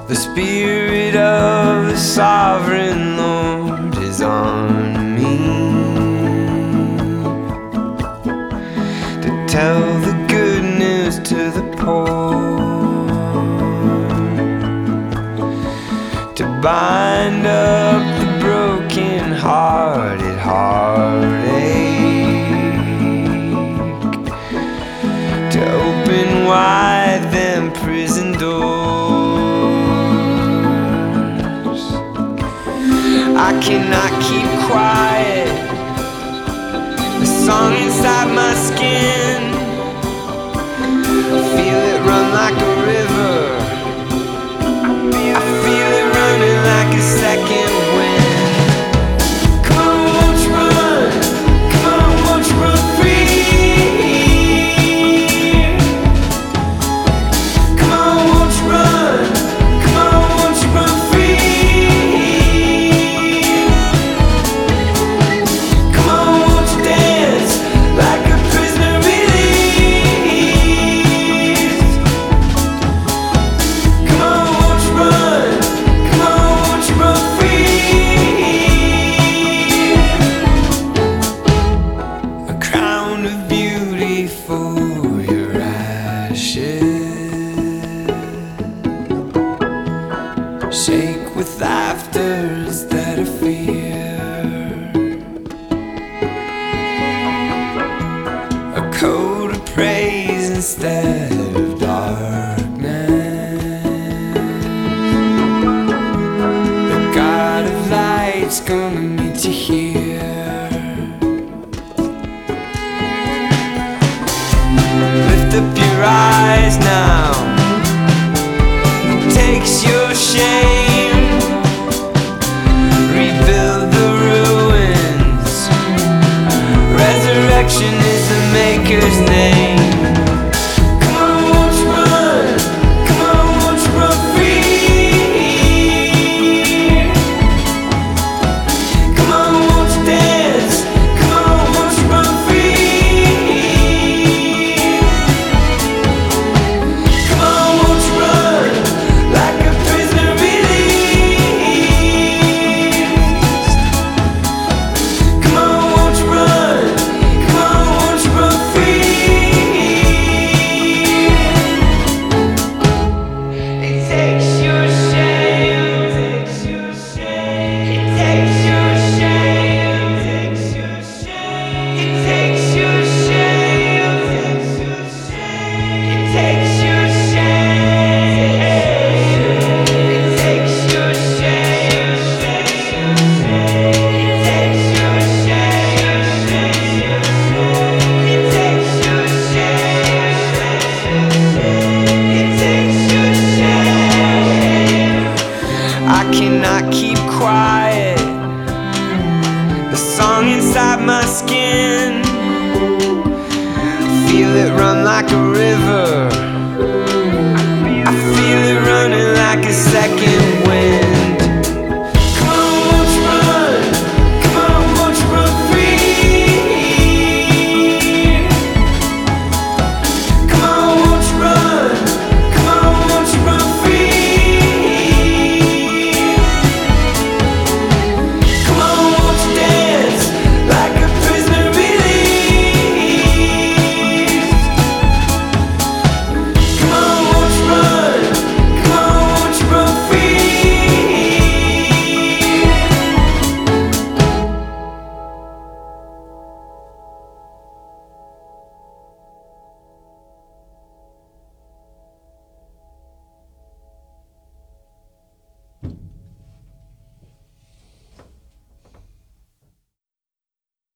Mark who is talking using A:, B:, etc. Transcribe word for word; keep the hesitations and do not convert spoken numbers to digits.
A: The spirit of the sovereign Lord is on me to tell the good news to the poor, to bind up the broken-hearted heartache, to open wide them prison doors. I cannot keep quiet, the song inside my skin, feel it run like a river, I feel it running like a second wind. Come on, won't you run? Come on, won't you run free? Come on, won't you run? Come on, won't you run free? Come on, won't you dance like a prisoner released? Come on, won't you run? Come on, won't you run free? A crown of beauty for your ashes, shake with laughter instead of fear, a coat of praise instead of darkness. The God of light's gonna meet you here. Lift up your eyes now, who takes your shame, rebuild the ruins, resurrection is the Maker's name. Come on, won't you run? Come on, won't you run free? Come on, won't you dance? Come on, won't you run free? Come on, won't you run like a prisoner released? Come on, won't you run? Come on, won't you run free? It takes your shame, takes your shame, it takes your shame, takes your shame, it takes your shame, takes your shame, it takes your shame, it takes your shame, takes your shame, it takes your shame, it takes your shame, it takes your shame. I cannot keep quiet, the song inside my skin, feel it run like a